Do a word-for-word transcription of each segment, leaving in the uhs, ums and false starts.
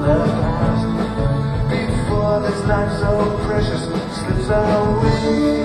the past before this life so precious slips away.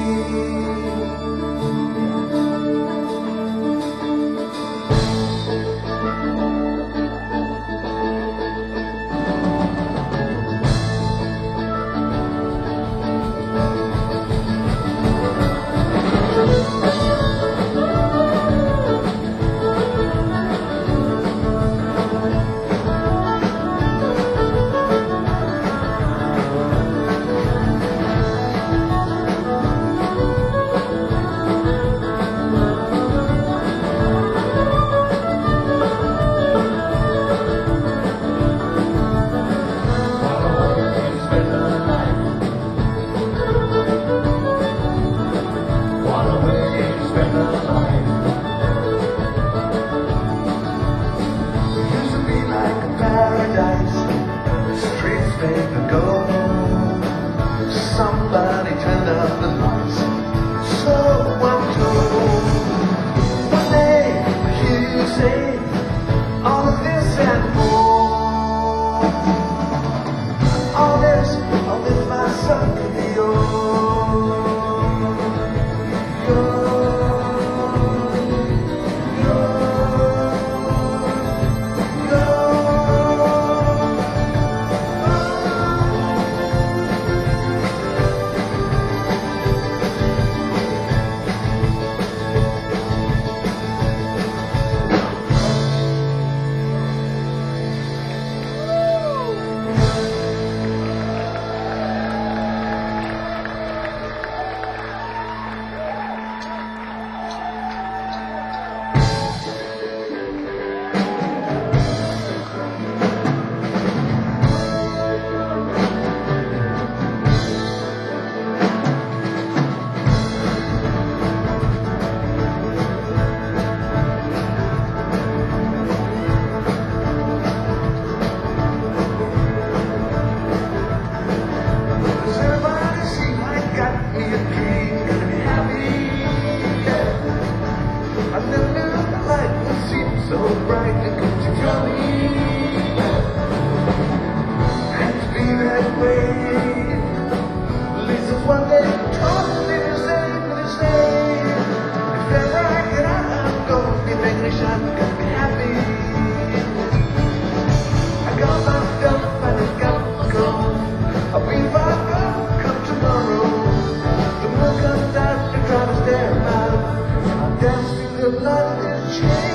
Somebody turned up the lights, so I'm told. One day I hear you say all of this and more. All this, all this, my son, can be yours. So bright and good to jolly, and to be that way. At least it's one day totally the same, the same. If ever I get out, I'm gonna be making a shot, gonna be happy. I got my stuff and I got to go. I'll be back up come tomorrow. The moon comes out to try to stare out. I'll dance through the blood and change.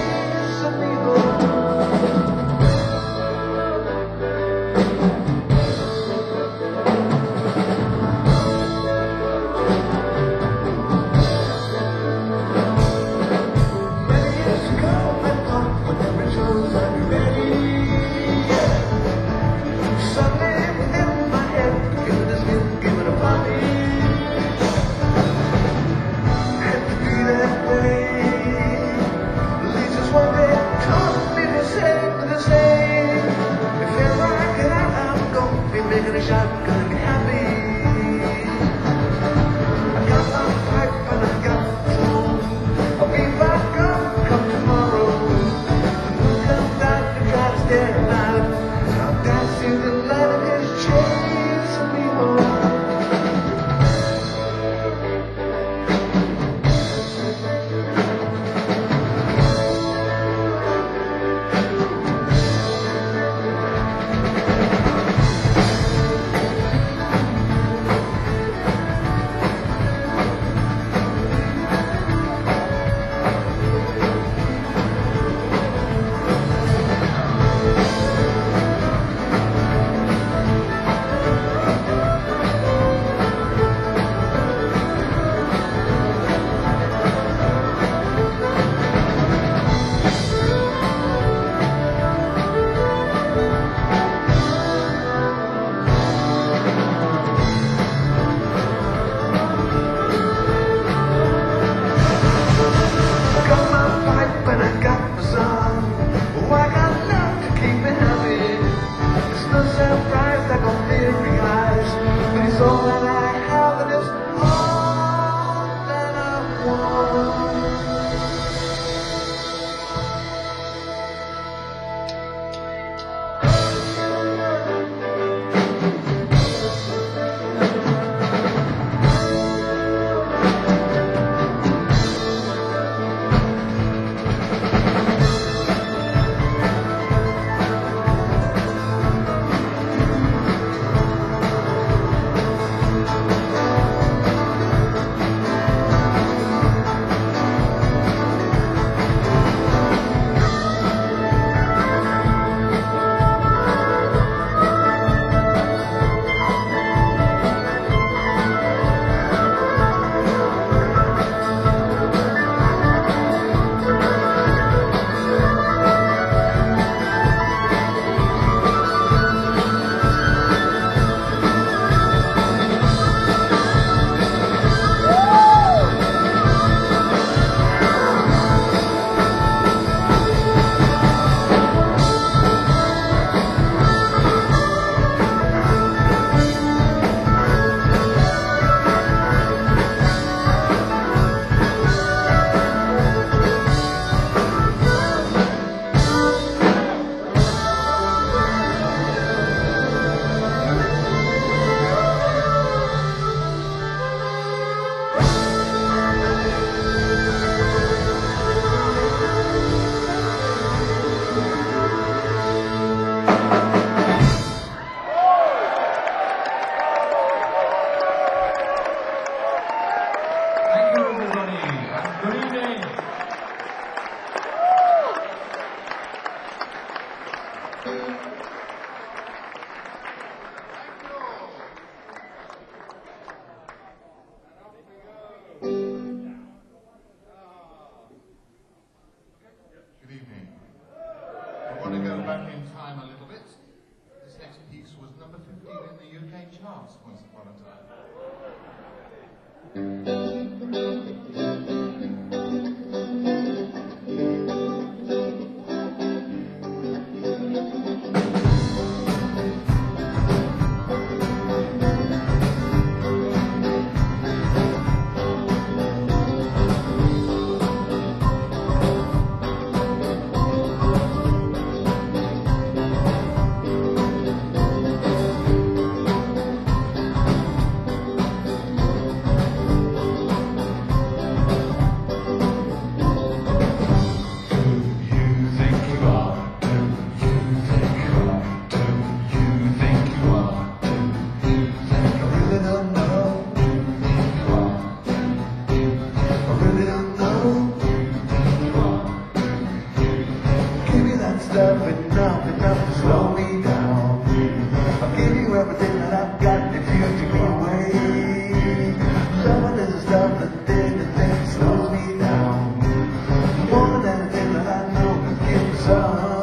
Making a shot, gonna be happy. I got my pipe and I got the soul. I'll be back up come tomorrow. The moon comes out to try to stare out. I'll dance to the light of his chains and be number fifteen in the U K charts once upon a time. Stuff enough, enough to slow me down. I'll give you everything that I've got if you take me away. Love is the stuff that thing, the thing that slows me down. More than anything that I know can give me some.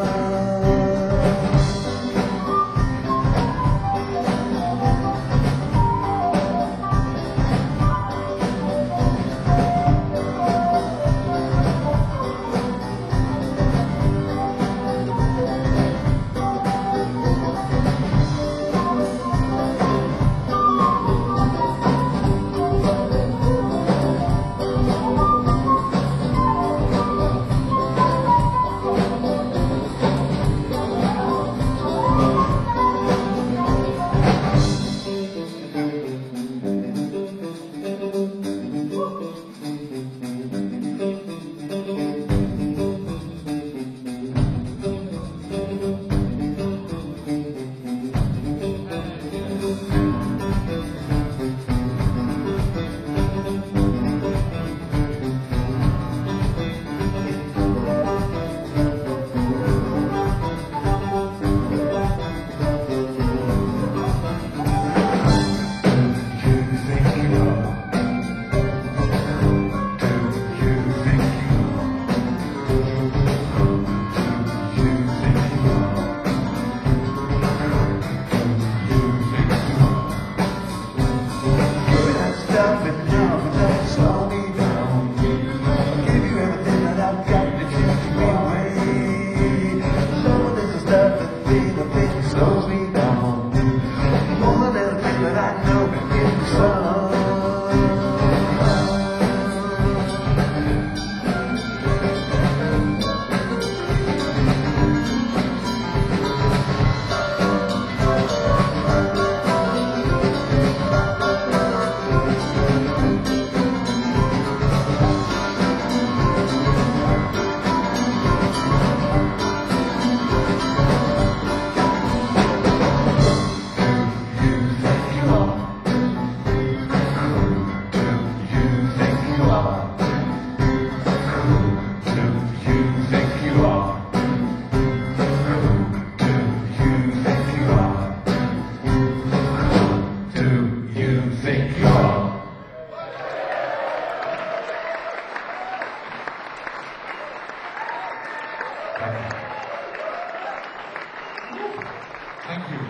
Thank you.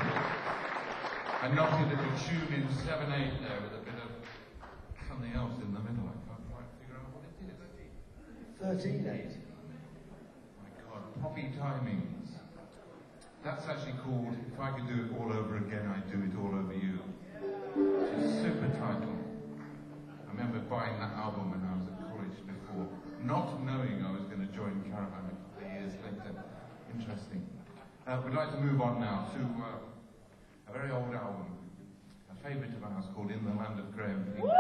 I noted that you tuned in seven eight there with a bit of something else in the middle. I can't quite figure out what it is. thirteen eight. My God, poppy timings. That's actually called If I Could Do It All Over Again, I'd Do It All Over You. It's a super title. I remember buying that album when I was at college before, not knowing I was going to join Caravan a couple of years later. Interesting. Uh, we'd like to move on now to uh, a very old album, a favourite of ours called In the Land of Graham Hinckley.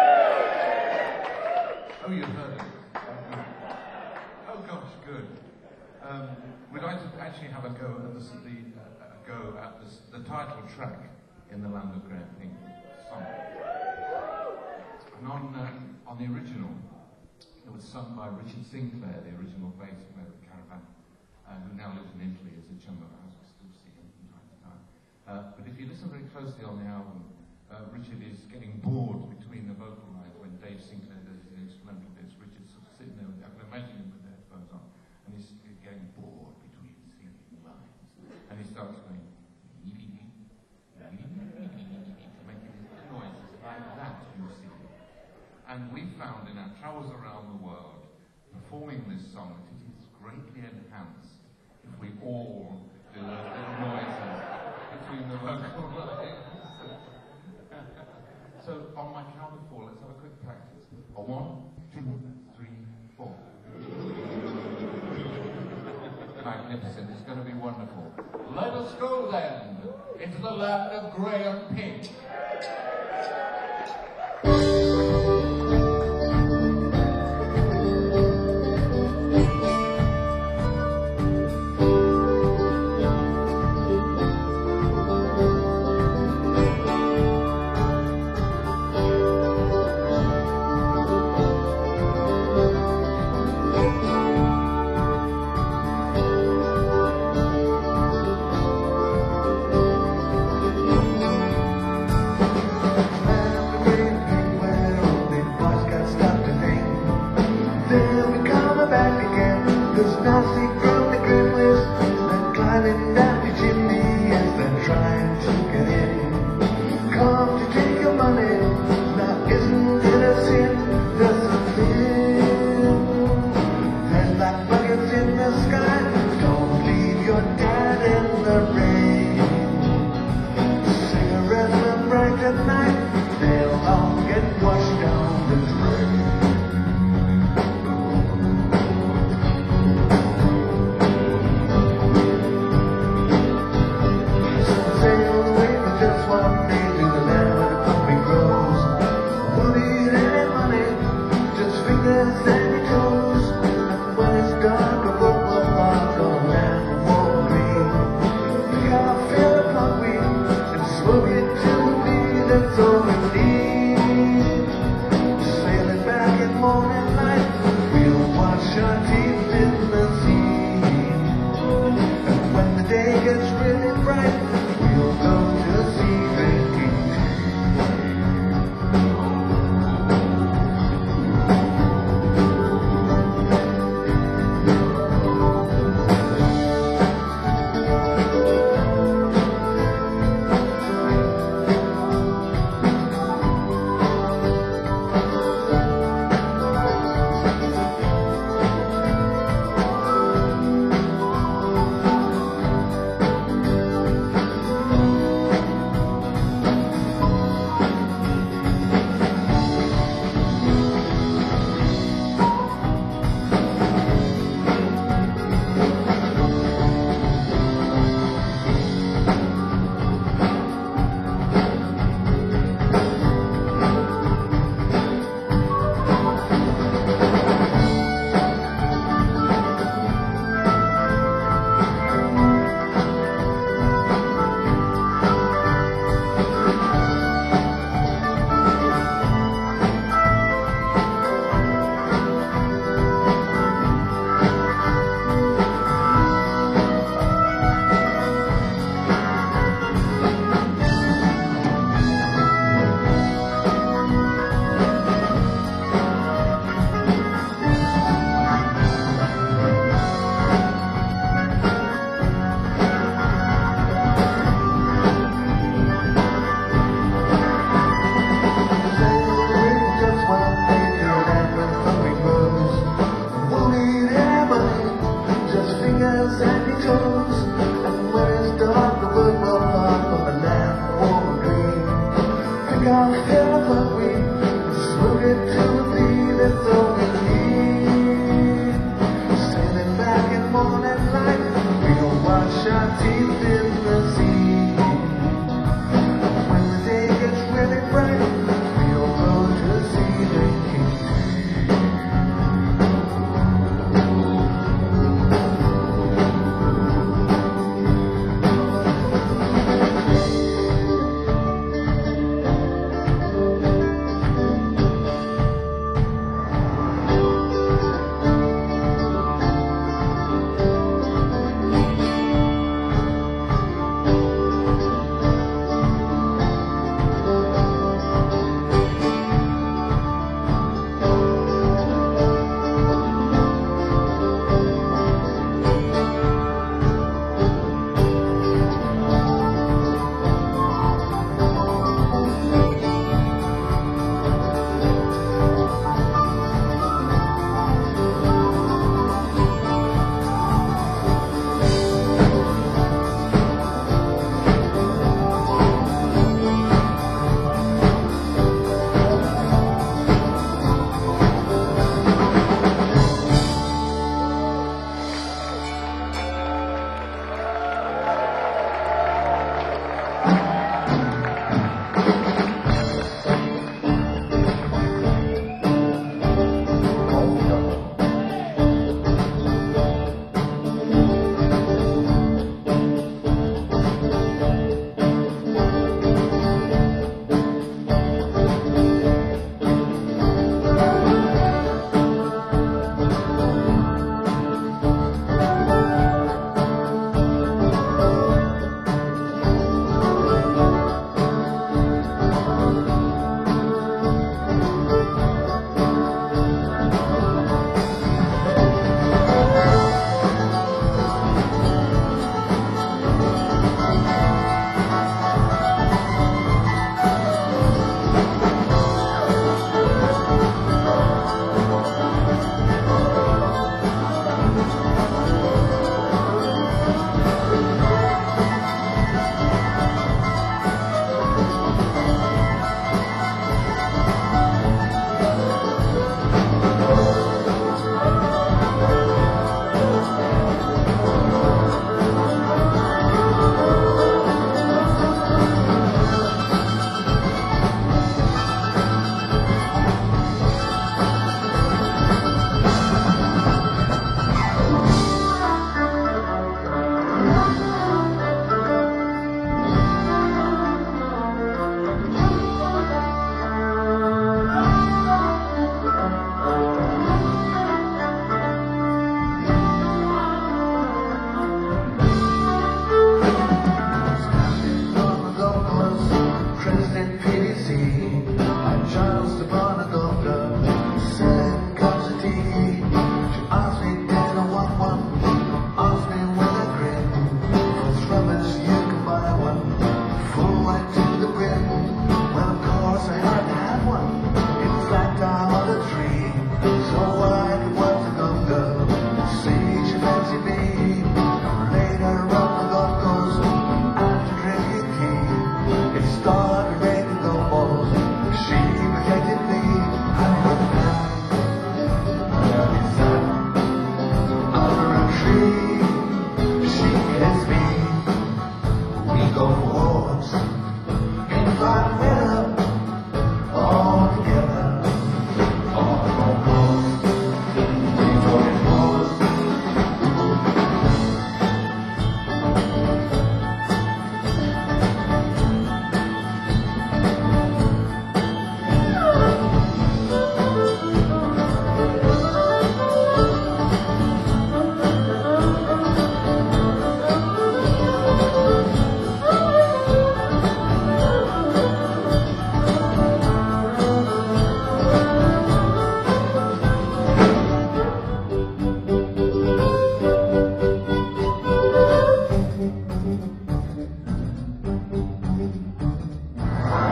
Oh, you've heard of it? Oh gosh, good. Um, we'd like to actually have a go at the, the, uh, a go at the, the title track In the Land of Graham Hinckley song. And on, uh, on the original, it was sung by Richard Sinclair, the original bass player of Caravan, uh, who now lives in Italy as a chum of ours. We still see him from time to time. Uh, but if you listen very closely on the album, uh, Richard is getting bored between the vocal lines when Dave Sinclair does his instrumental bits. Richard's sort of sitting there, with, I can imagine him with the headphones on, and he's getting bored between singing lines. And he starts going, And we found in our travels around the world, performing this song, that it is greatly enhanced if we all do those little noises between the vocal lines. So on my count of four, let's have a quick practice. A one, two, three, four. Magnificent, it's going to be wonderful. Let us go then into the land of grey and pink.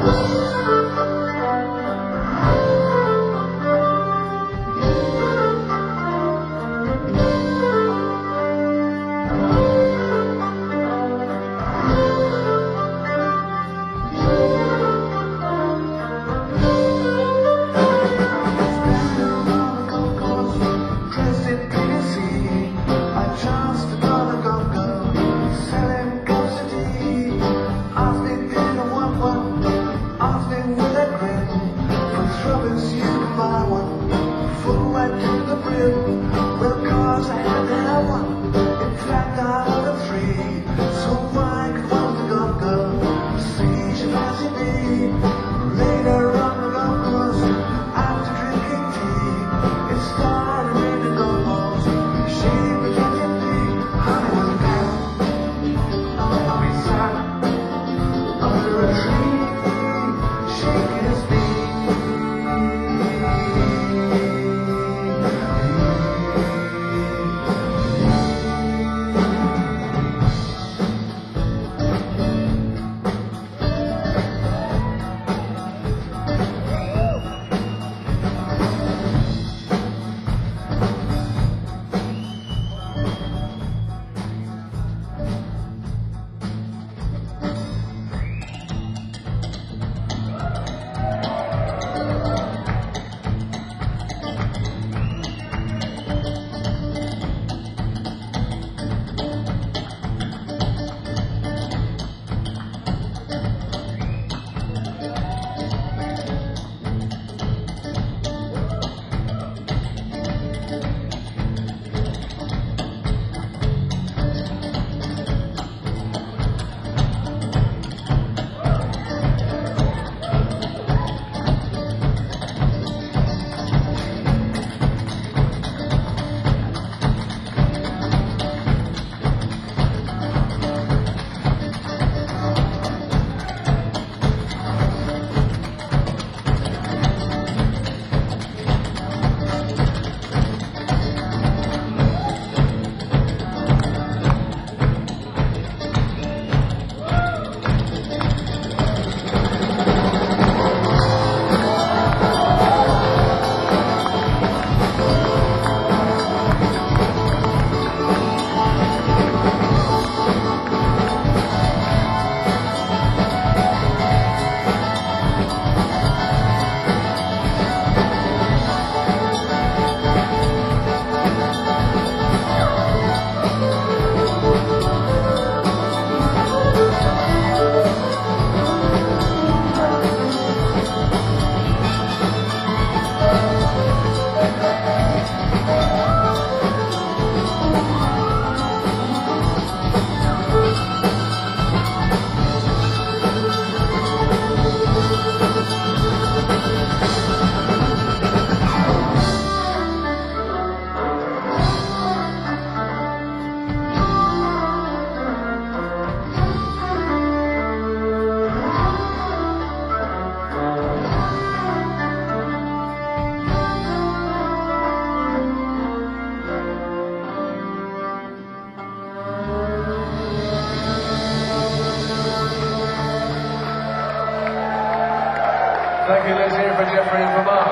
Thank you, let's hear it for Jeffrey and for Mark.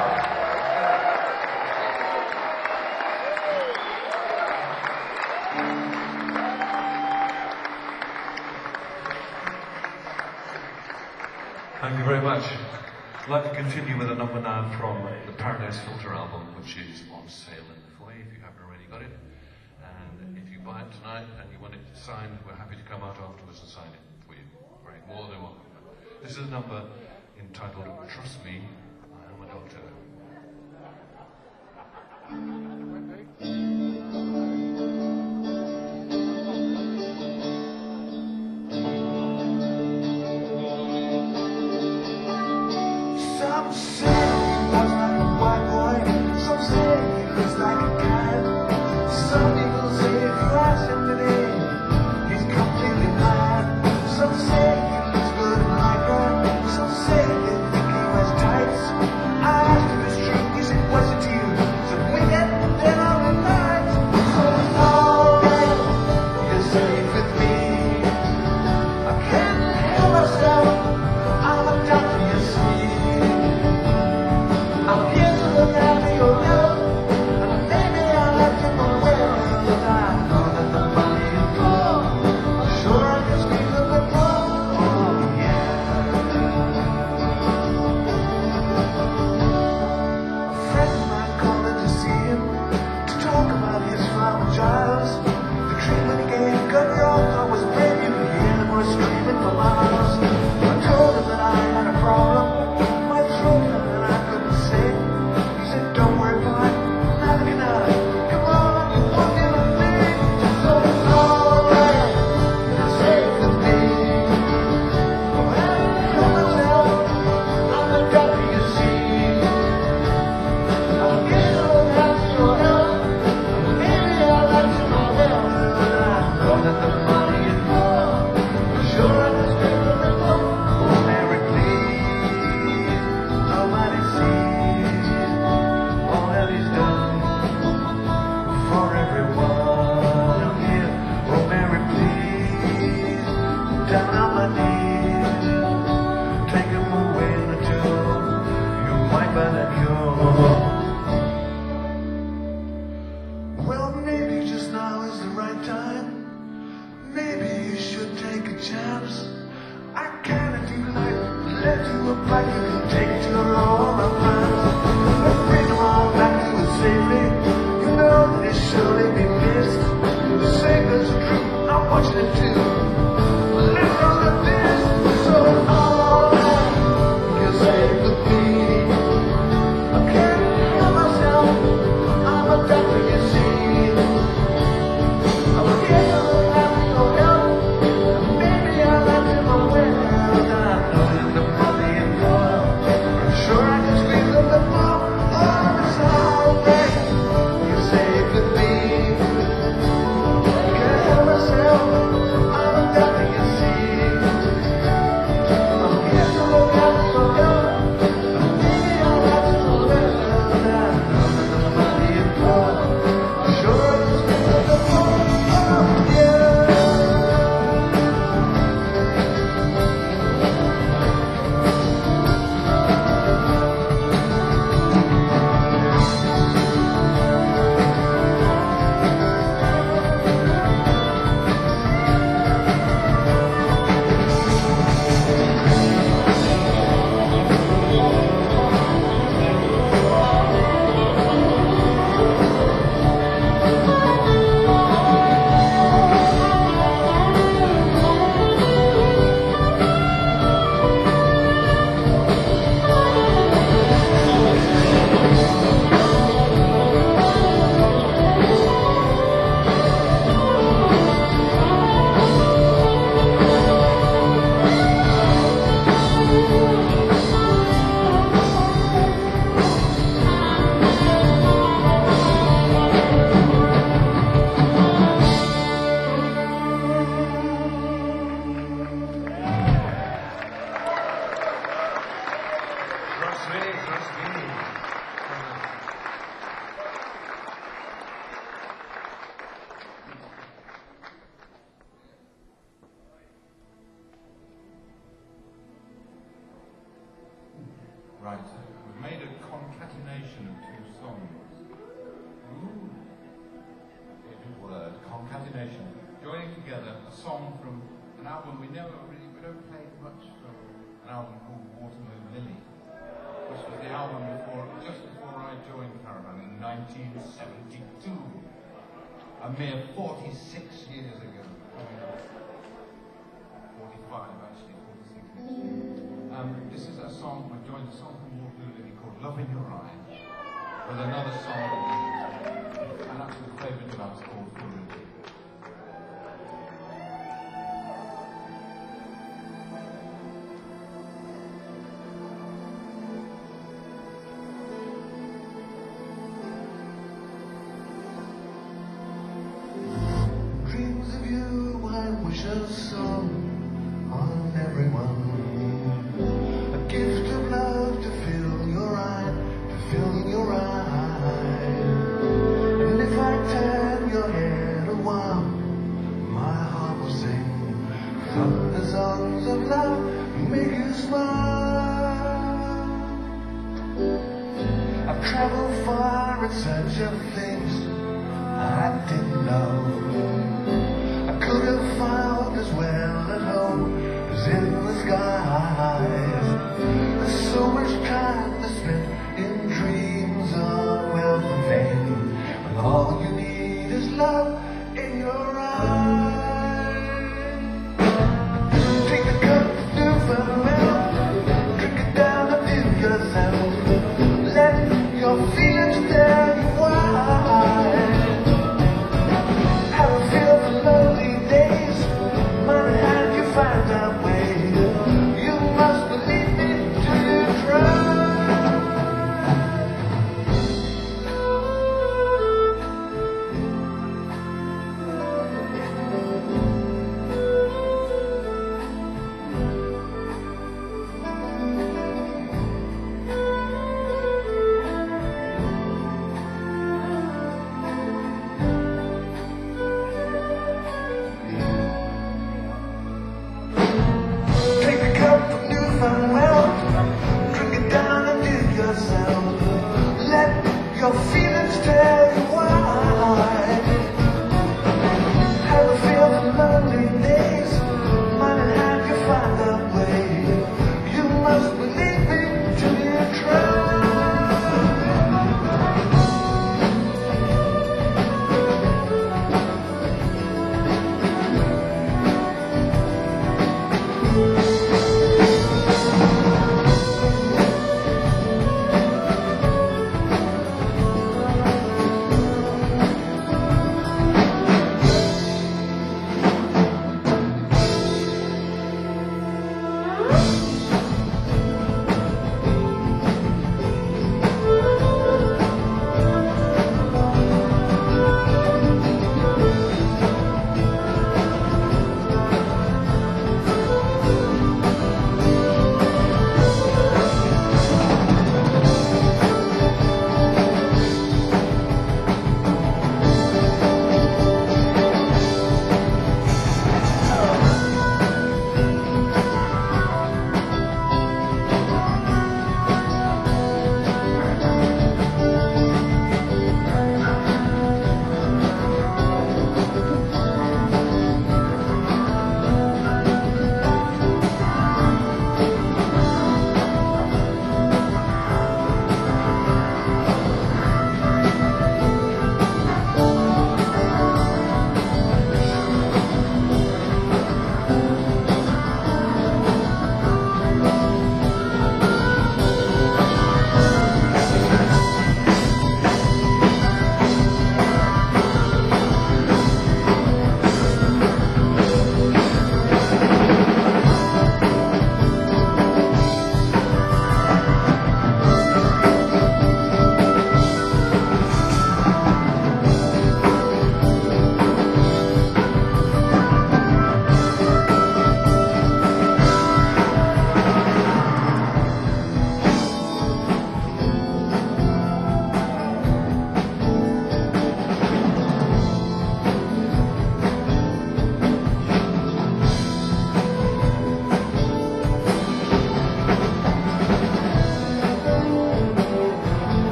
Thank you very much. I'd like to continue with a number now from the Paradise Filter album, which is on sale in the foyer if you haven't already got it. And if you buy it tonight and you want it signed, we're happy to come out afterwards and sign it for you. Very more than welcome. This is a number entitled Trust Me, I Am a Doctor. Some say he was like a white boy, some say he looks like a cat. Some people say if you ask him today, he's completely mad. Some say he looks good in lycra, some say they think he wears tights. I asked him his truth, he said, what's it to you? He said, weekend, then I'll be night. So it's alright, you're safe with me. I can't help myself, I'm a doctor. to a black you can take to all my plans. And bring them all back to it safely. You know that it surely be missed. The sailors are true, I'm watching it too. Let's run the this, so all I can say with me. I can't help myself, I'm a doctor, you see. I'm here to have no help. Maybe I'll let him away. I know that the money and love. I'm sure I can squeeze them the ball. Oh, it's all right. You save with me. Can't help myself. I'm a doctor, you see. I'm here to look out for help. Maybe I'll let him away. I know that the money and love. I'm sure I can squeeze them the ball. Oh, yeah. Trust me, trust me. Right, we've made a concatenation of two songs. Ooh. A good word, concatenation. Joining together a song from an album we never really, we don't play much from, an album called Waterloo Lily, which was the album before, just before I joined Caravan in nineteen seventy-two. A mere forty-six years ago. forty-five actually, forty-six years. Um, this is a song, I joined a song from Waterloo Lily called Love in Your Eyes, with another song, an absolute favourite of ours called Full. Dreams of you, I wish a song on everyone. A gift of love to fill your eye, to fill your eye. And if I turn your head a while, my heart will sing thunder songs of love, make you smile. I've traveled far in search of things I didn't know. I could have found as well at home as in the skies. There's so much time to spend in dreams of wealth and fame, when all you need is love in your eyes. Take the cup of farewell, drink it down and feel yourself. Let your feelings tell you why. Have a feel for lonely days, money hand you find that way. You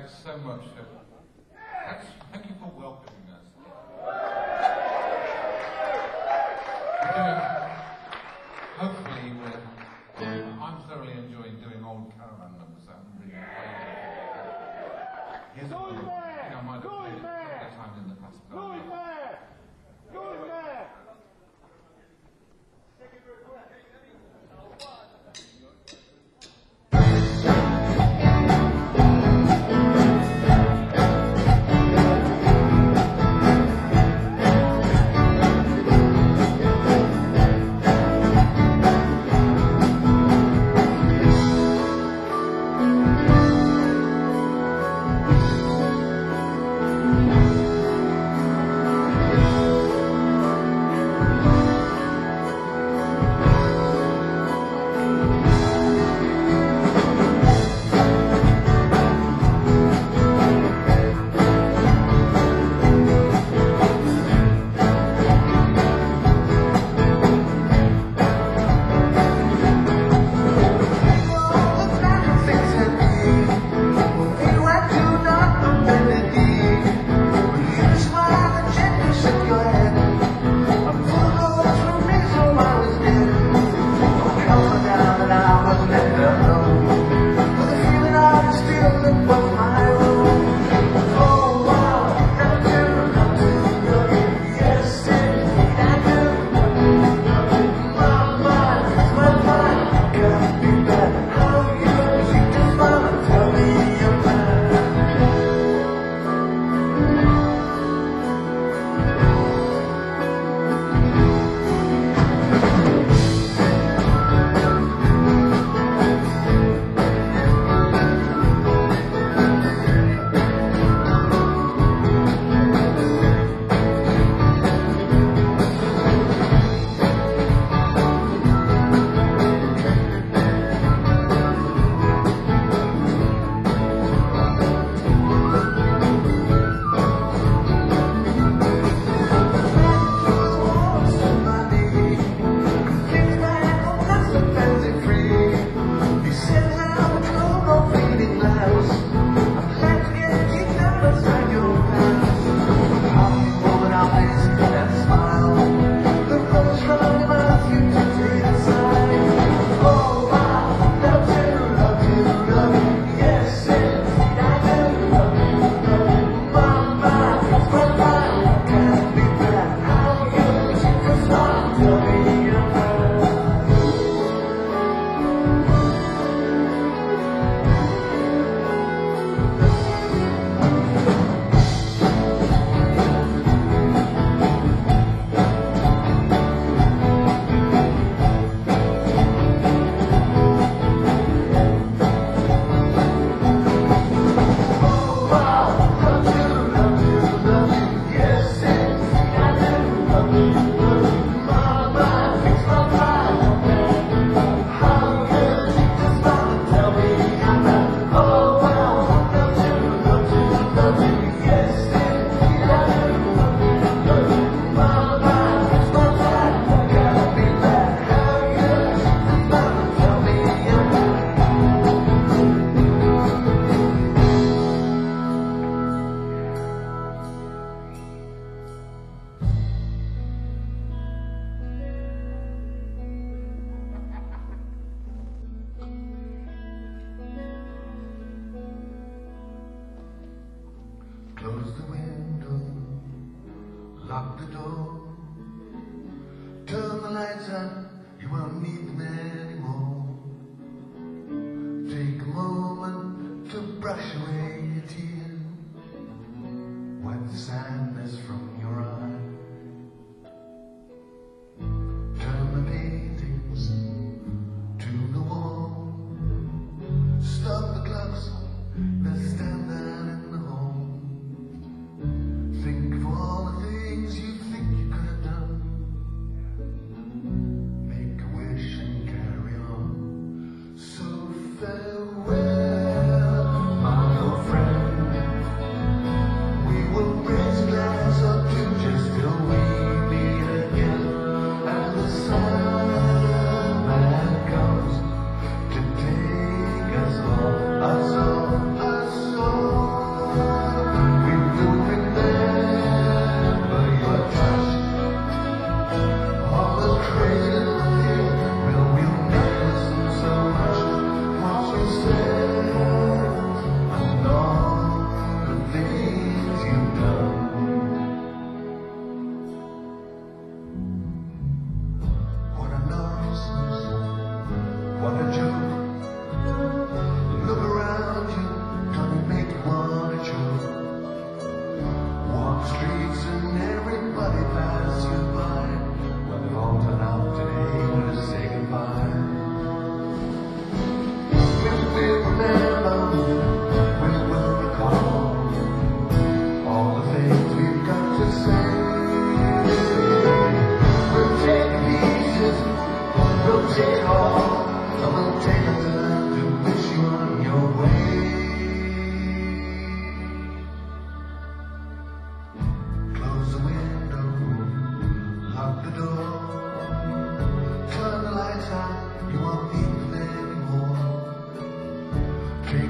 Thanks so much. Thanks, thank you for welcoming us. We're doing, hopefully, we're, I'm thoroughly enjoying doing old caravan numbers. I'm really playing it. Here's a little, I think I might have played it a couple of times in the past. but I mean-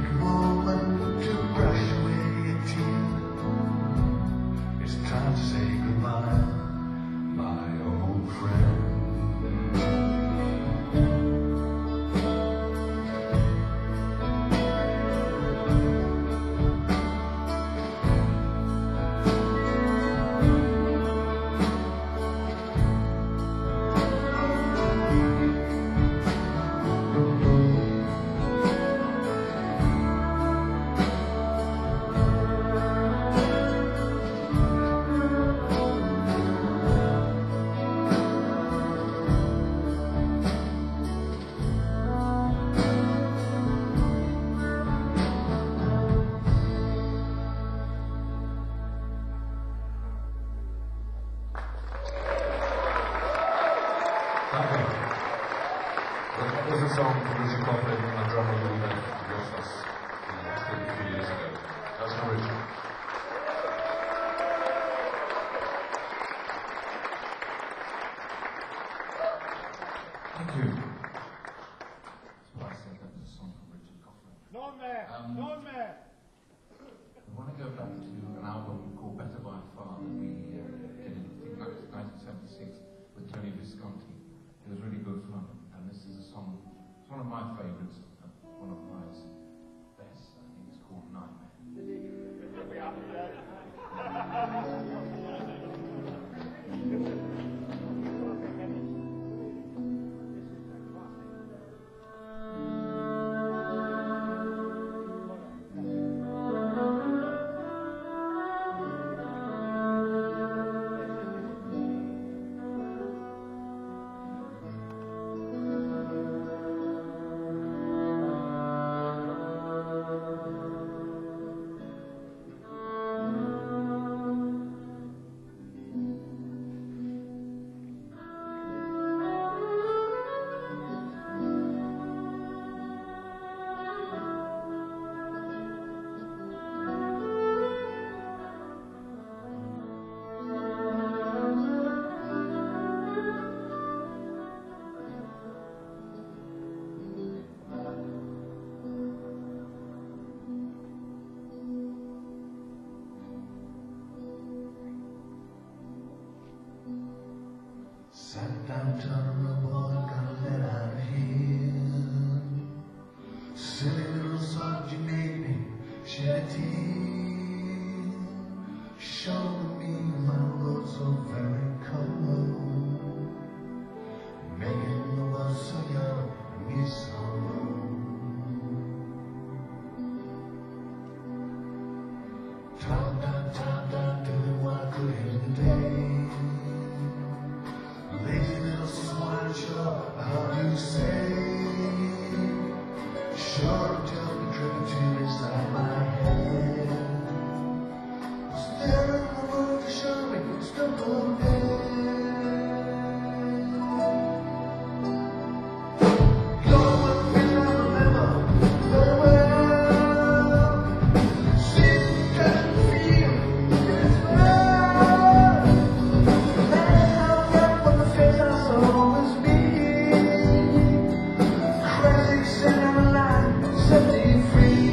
Take a moment to brush away your teeth. It's time to say goodbye, my old friend. Okay. Well, that was a song from Richard Coughlin, a drummer who left Rosas a few years ago. That's from Richard. Thank you. That's what I said, that was a song from Richard Coughlin. Non mehr! Um, Non mehr! I want to go back to an album called Better by Far that we uh, did in I think, nineteen seventy-six with Tony Visconti. It was really good fun, and this is a song, it's one of my favourites, uh, one of my best, I think it's called Nightmare. Sat down, turn the boy, gotta let out of here. Silly little song you made me shed a tear. Showed me my road so very cold, making the world so young and me so old. Time down, time down, doing what I could in the day. Lazy little swine, sure, how do you say? Sure, tell me dripping tears inside my head. Staring at the world to show me, still going dead. Gone with things I remember very well. See, touch, feel, it's love. That's how I felt when the face I saw was me. Crazy, setting alive, setting free.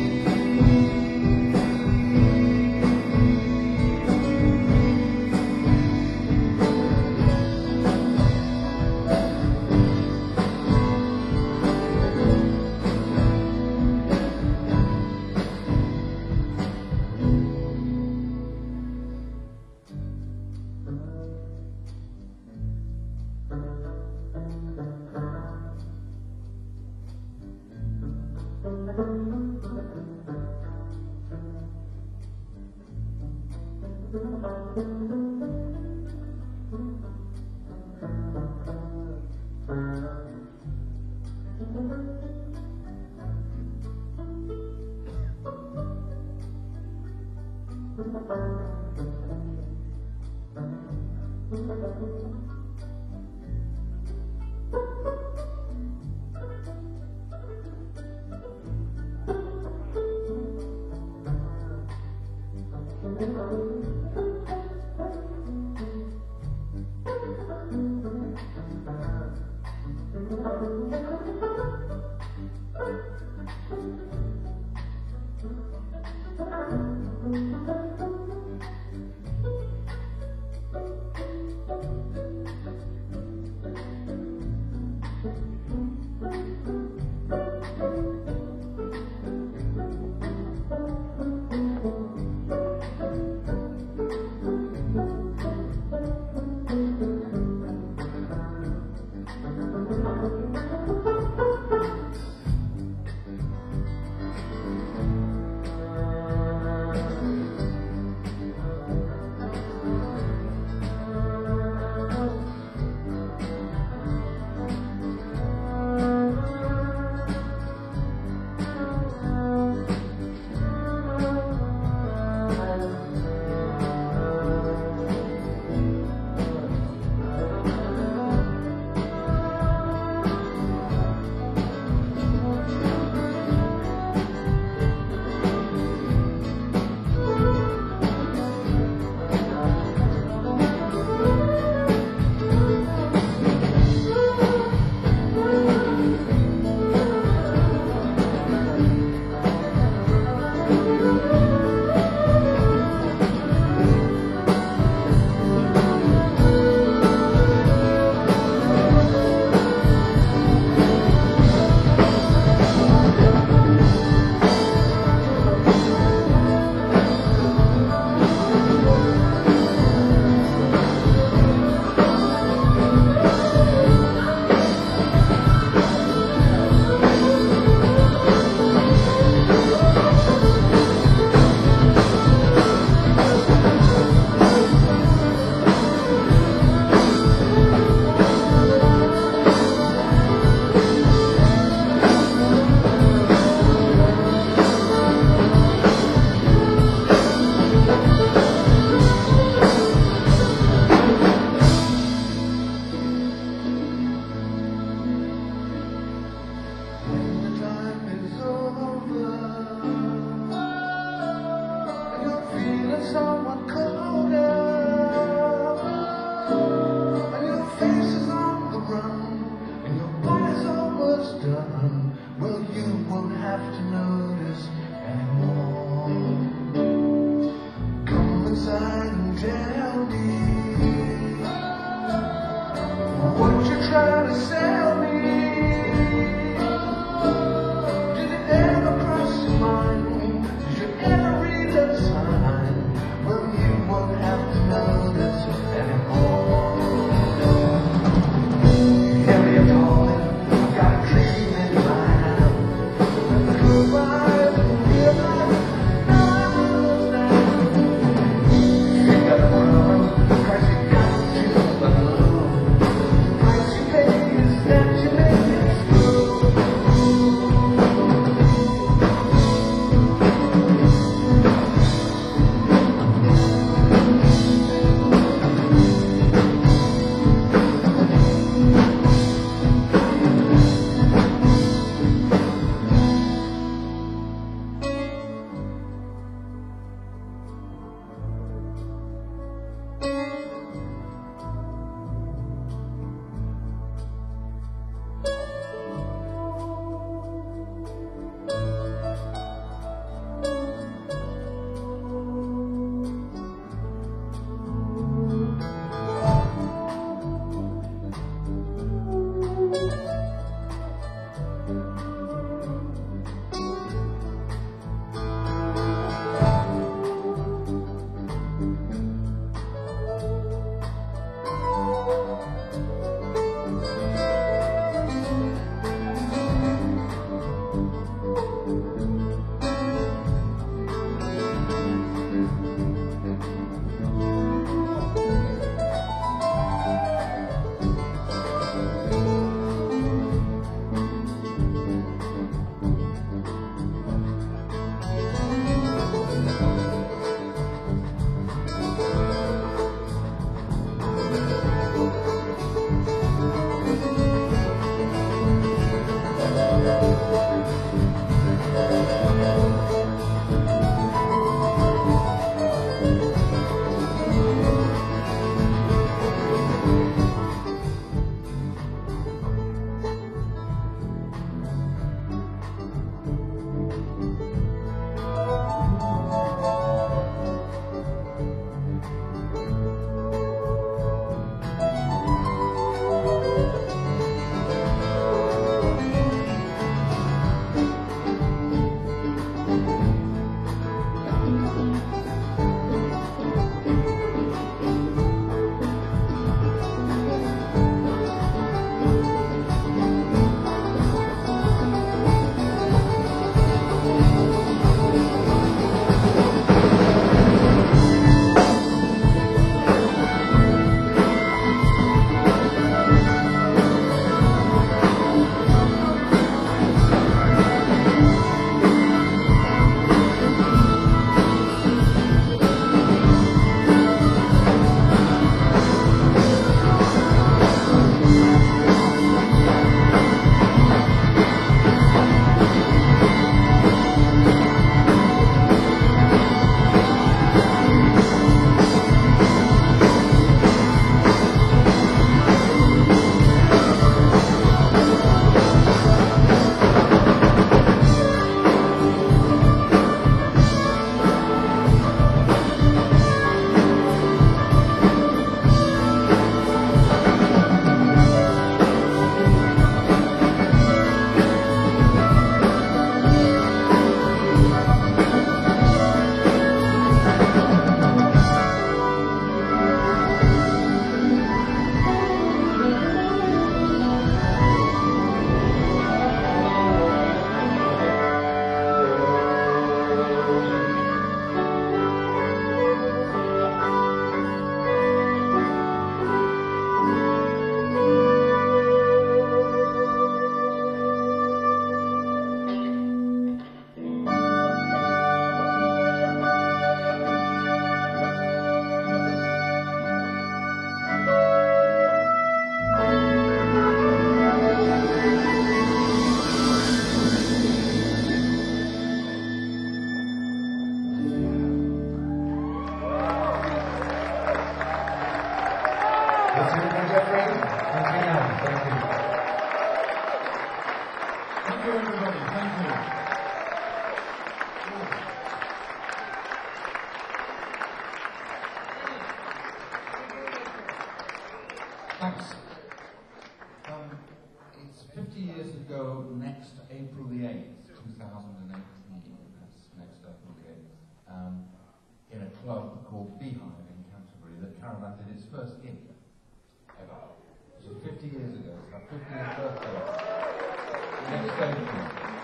Thanks. Um, it's fifty years ago next April the eighth, two thousand eighteen, that's next April the eighth, um, in a club called Beehive in Canterbury that Caravan did its first gig ever. So fifty years ago, it's our fiftieth birthday. Next April.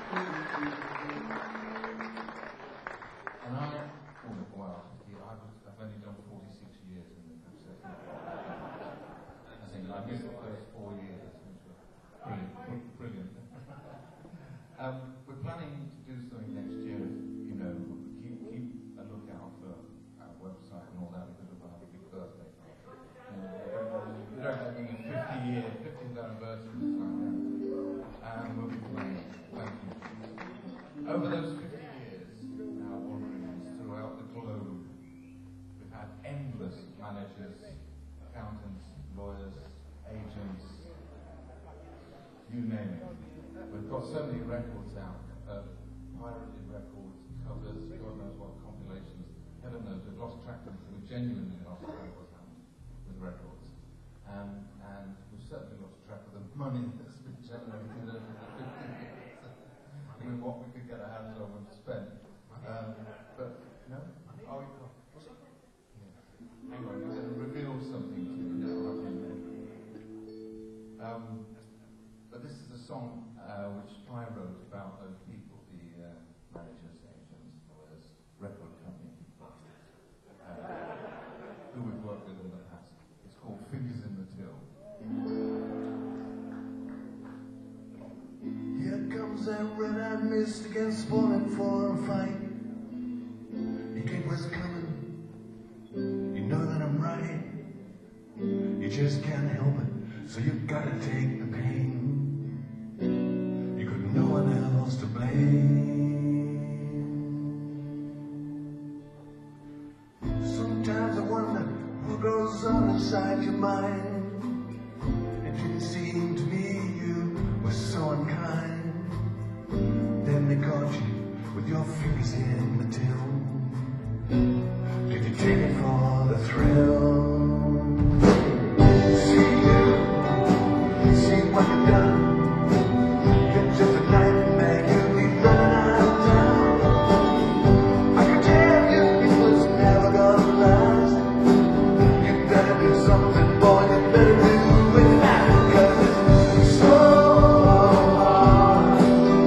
And I, oh wow, I've, I've only done forty-six years in the concert. I think I missed the first four years, which were brilliant. brilliant. um, we're planning to do something next year, you know, keep, keep a lookout for our website and all that because we'll have a big birthday. You know, we don't have any fifty year, fiftieth anniversary like that. And we'll be playing. Thank you. Over those fifty years, our wanderings throughout the globe, we've had endless managers, accountants, lawyers, agents, you name it. We've got so many records out, uh, pirated records, covers, God knows what compilations, heaven knows, we've lost track of them, we've genuinely lost track of them with records. Um, and we've certainly lost track of the money that's been generated over the fifty years. I mean, what we could get our hands on and spend. Um, but, no? Oh, what's it? Yeah. Hang on, you're going to reveal something to me now, aren't you? Um, but this is a song uh, which I wrote about those people, the uh, managers, agents, lawyers, record company people, uh, who we've worked with in the past. It's called Fingers in the Till. Here comes that red-eyed mist against spawning for a fight. You get what's coming, you know that I'm right. You just can't help it, so you gotta take the pain. You got no one else to blame. Sometimes I wonder what goes on inside your mind. It didn't seem to me you were so unkind. Then they caught you with your fingers in the till. Did you take it for the thrill? See you, see what you've done. You're just a nightmare, you'll be running out of town. I can tell you it was never gonna last. You better do something, boy, you better do it now. Cause it's so hard,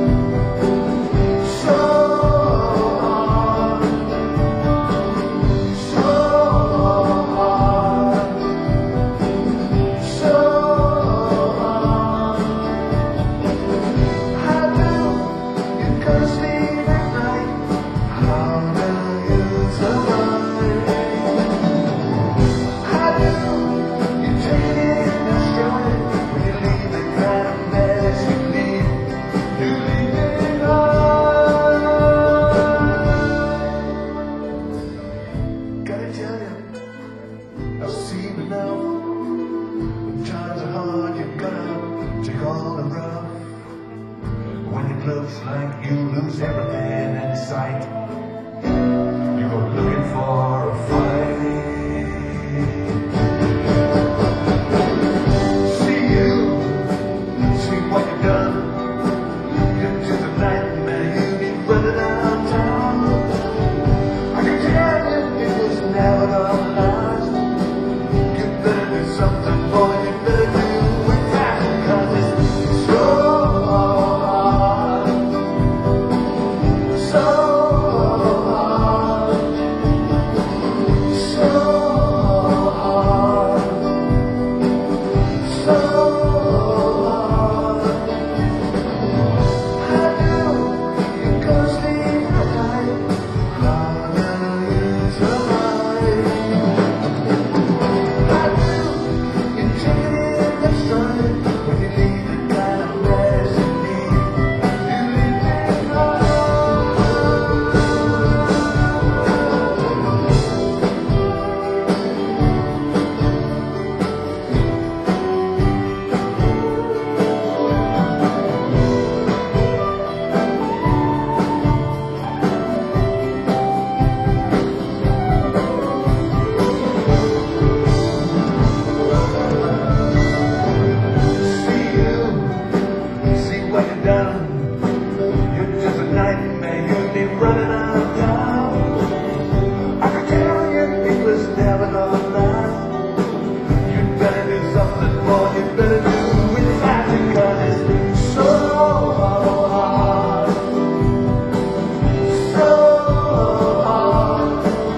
so hard, so hard. went down. I could tell you it was never gonna last. You'd better do something more, you better do it fast, because it's so hard, so hard,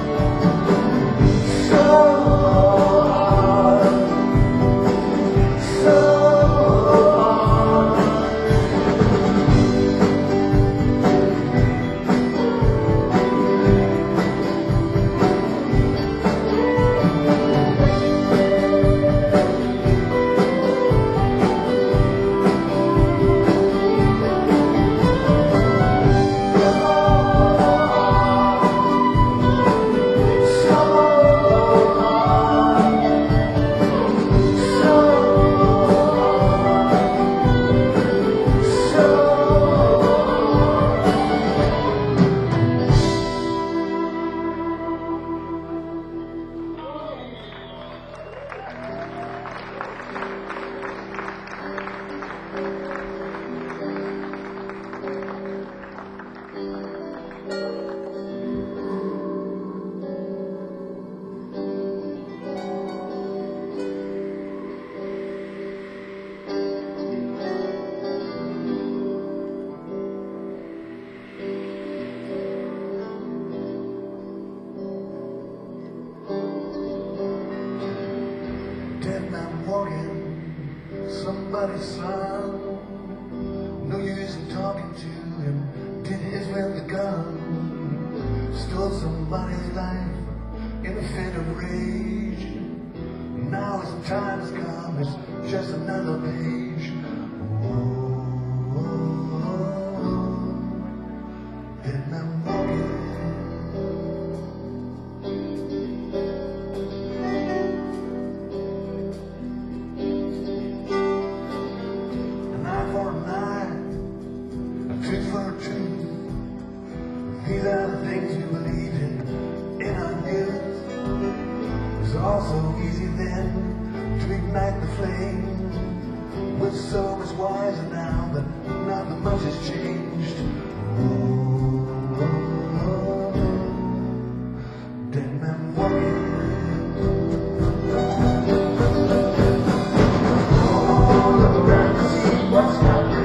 so hard, so hard. Dead man walking, somebody's son. No use in talking to him, did his with a gun. Stole somebody's life in a fit of rage. Now his time has come, it's just another page. Oh, oh, oh. Dead man walking. These are the things we believe in, in our youth. It's also easy then to ignite the flame. We're so much wiser now, but not that much has changed. Oh, oh, oh, oh. Dead man walking. Oh, look around to see what's happening.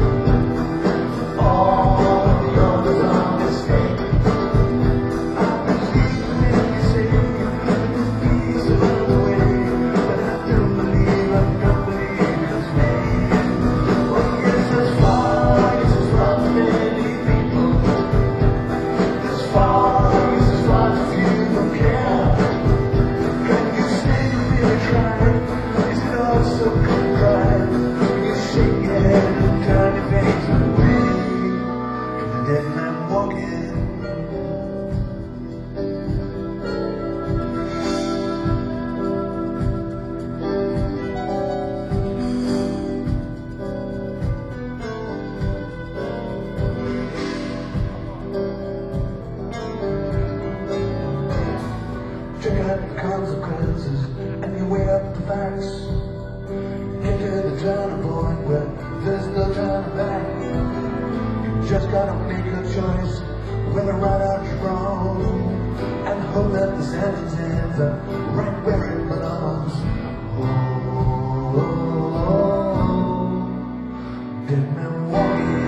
Check out the consequences and you weigh up the facts. Get to the turning point where there's no turning back. You just gotta make a choice, whether right or wrong, and hope that the sentence ends up right where it belongs. Oh, oh, oh. Dead man walking.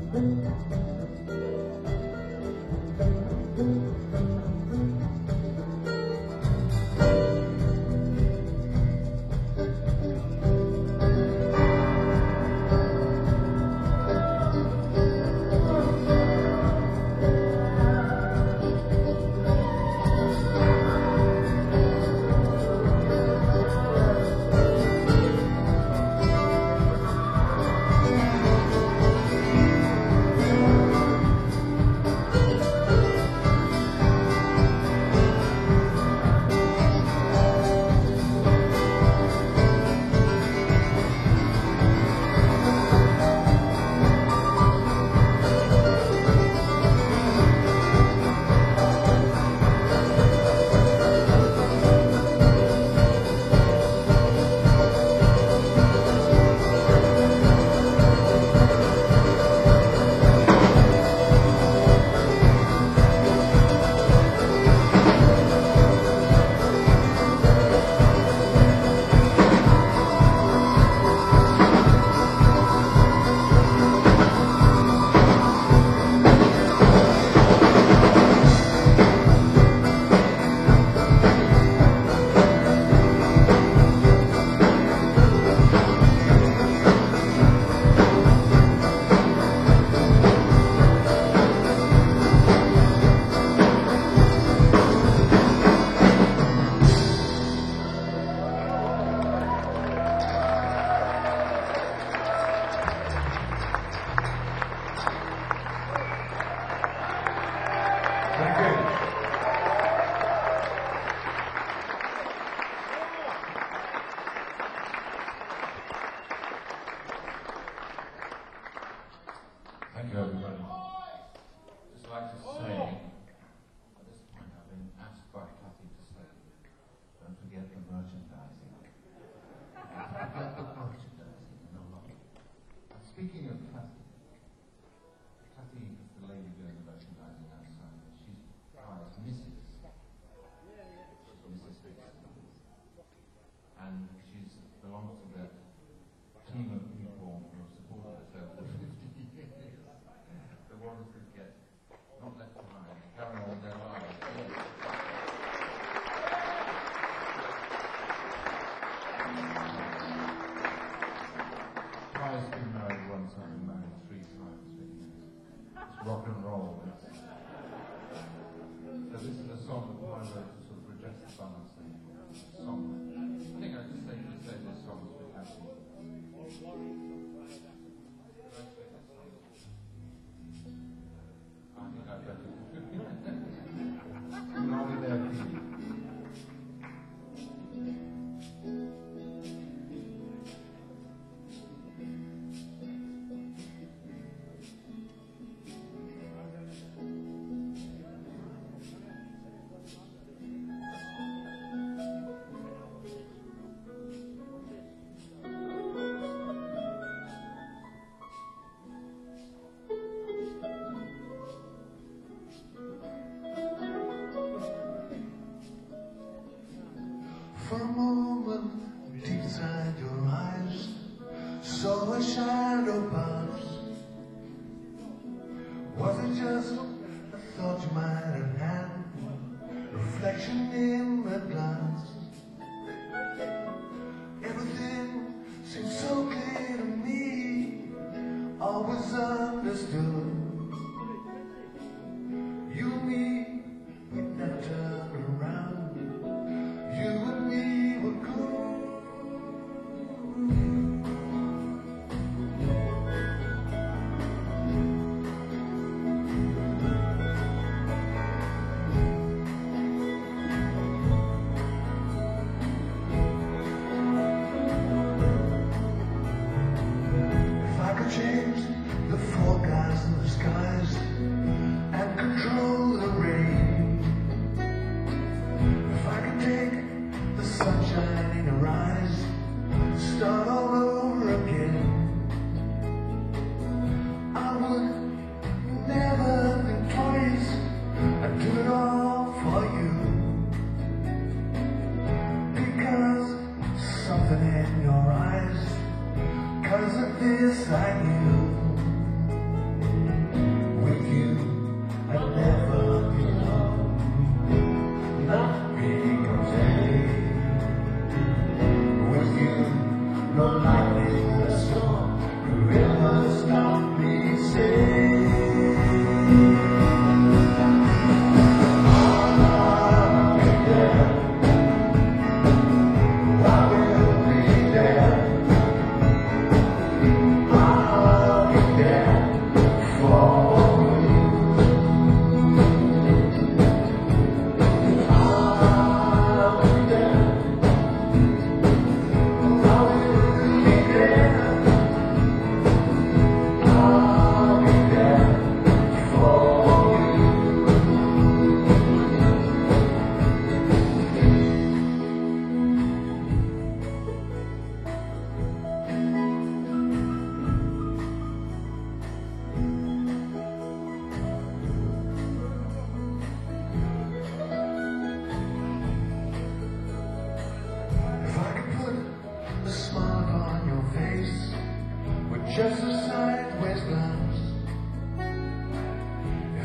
Thank you, everybody. Just like to say, at this point, I've been asked by Kathy to say, don't forget the merchandising. Forget the merchandising, no longer. And speaking of Kathy, Kathy is the lady doing the merchandising outside. She's prized Missus She's Missus Dixon. And she's belongs to that team of people who have supported herself for fifty years. The ones who get not left behind, carry on their lives. Pri's been married once, I've been married three times. It's rock and roll. It's, so this is a song that I wrote to sort of redress the balance thing. Song. I think I just say, just say this song is with Kathy. I think I better. You're only there, Pete. For a moment, deep inside your eyes, saw a shadow pass. Was it just a thought you might have had? Reflection in the glass. Everything seemed so clear to me, always understood. You and me, we never turned around. You and me were good. If I could change the forecast in the skies and control the rain, if I could take the sunshine in your eyes, start all over again, I would never think twice. I'd do it all for you, because something in your eyes, 'cause of this I knew.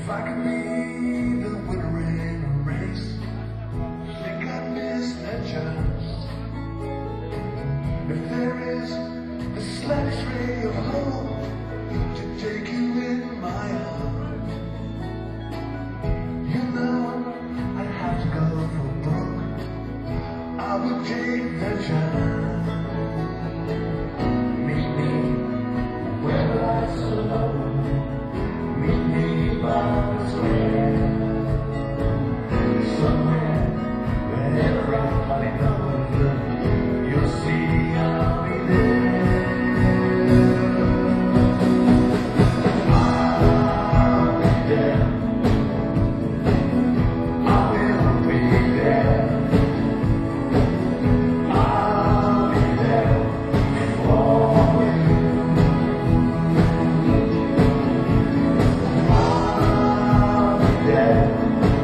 If I could be the winner in a race, think I missed that chance. If there is the slightest ray of hope to take you in my arms, you know I'd have to go for broke. I would take that chance. Meet me where life's alone. Meet me by the square, somewhere where everybody knows. You'll see I'll be there. I'll be there. I will be there. I'll be there for you. I'll be there.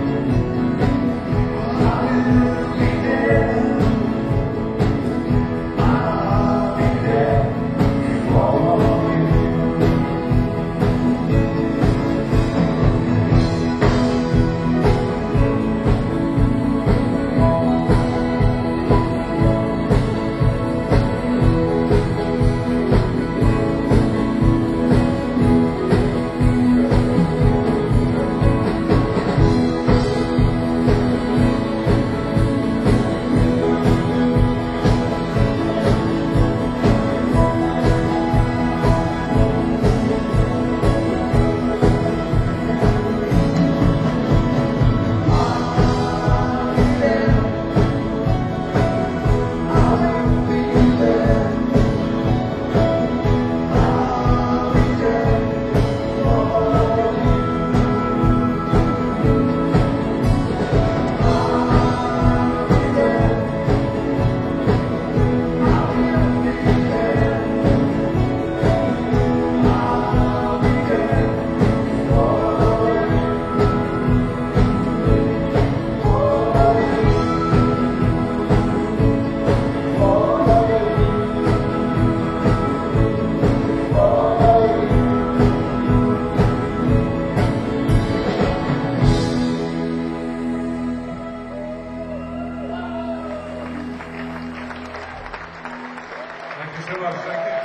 I will be there. I'll be there for you. Thank you so much. Thank you.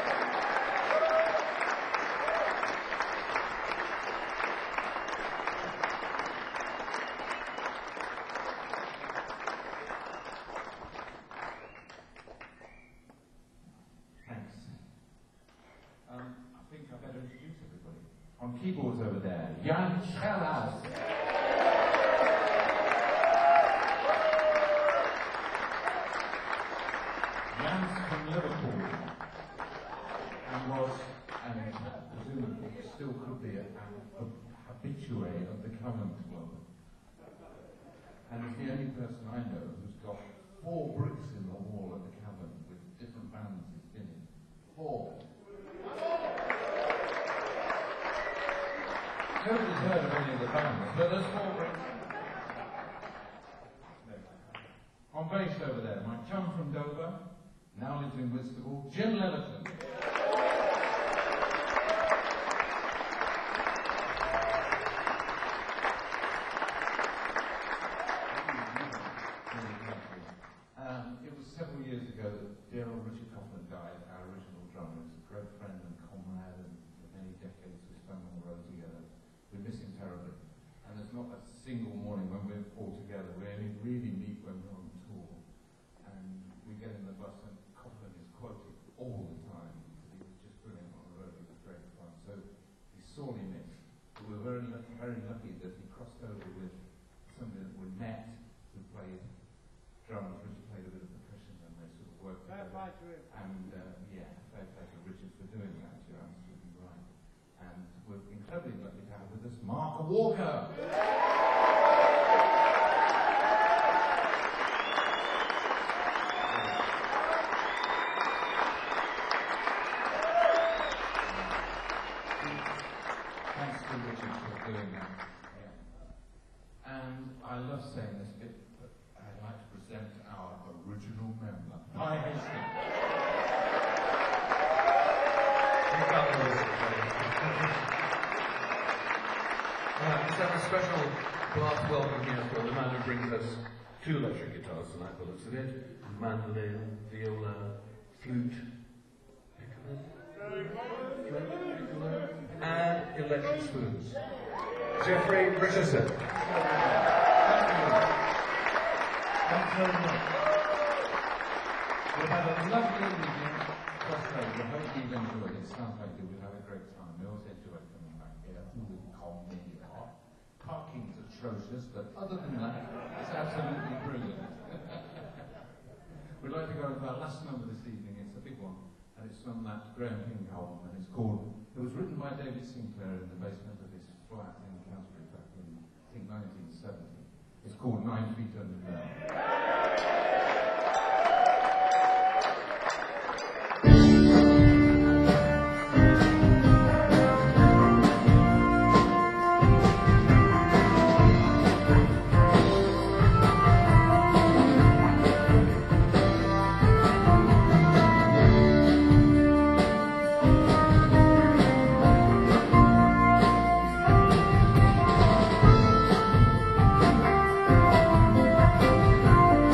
Thanks. Um, I think I better introduce everybody. On keyboards over there, Jan Schelhaas. Jan's from Liverpool and was, and presumably still could be, a, a, a habitué of the Covent Club. And is the only person I know who's got four bricks in the wall at the Cavern with different bands he's been in. Four. Nobody's heard of any of the bands, but there's four bricks. On bass over there, my chum from Dover, now lives in Whitstable, Jim Leverton. Um, it was several years ago that dear old Richard Coughlin died, our original drummer. He was a great friend and comrade, and for many decades we spent on the road together. We miss him terribly. And there's not a single morning when we're all together. We only really meet when we're on tour. And we get in the bus and Coughlin is quoted all the time. He was just brilliant on the road. It was great fun. So he's sorely missed. But we were very lucky, very lucky that he crossed over with somebody that we met who played drums. Richard played a bit of percussion and they sort of worked together. And uh, yeah, fair play to Richard for doing that. You're absolutely right. And we're incredibly lucky to have with us Mark Walker. Thanks to Richard for doing that. Yeah. And I love saying this bit, but I'd like to present our original member, Pi Hastings. You've got the list, buddy. let's have a special class welcome here for the man who brings us two electric guitars tonight, by the looks of it. Mandolin, viola, flute, piccolo, piccolo, and electric spoons. Jeffrey Richardson. Thanks very much. We've had a lovely evening. Frustrated. I hope you've enjoyed it. Sounds like you will have a great time. We always enjoy coming back here. All the comedy, parking's atrocious, but other than that, it's absolutely brilliant. We'd like to go into our last number this evening. It's a big one, and it's from that Graham King album, and it's called. It was written by David Sinclair in the basement of his flat in Canterbury back in, I think, nineteen seventy. It's called Nine Feet Underground. Thank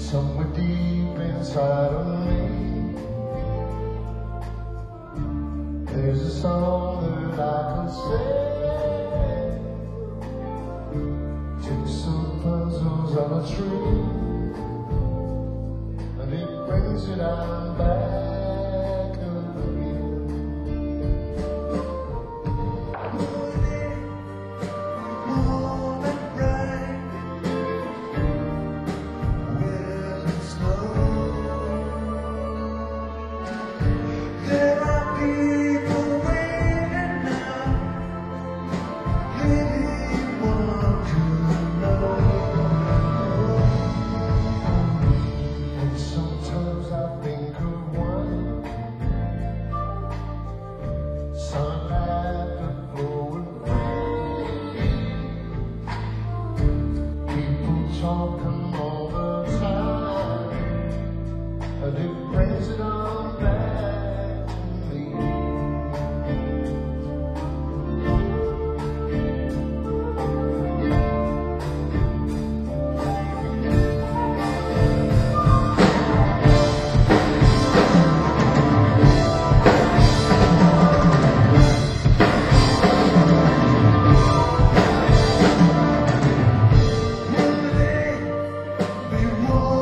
somewhere deep inside of me. There's a song that I can sing to some puzzles on a tree, and it brings it on back again. Warm and bright, wet and snow. There are people waiting now, really want to know. And sometimes I think of one sunlight that glowing people talking all the time, and it brings it on back to me. One day we walk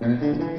Thank you.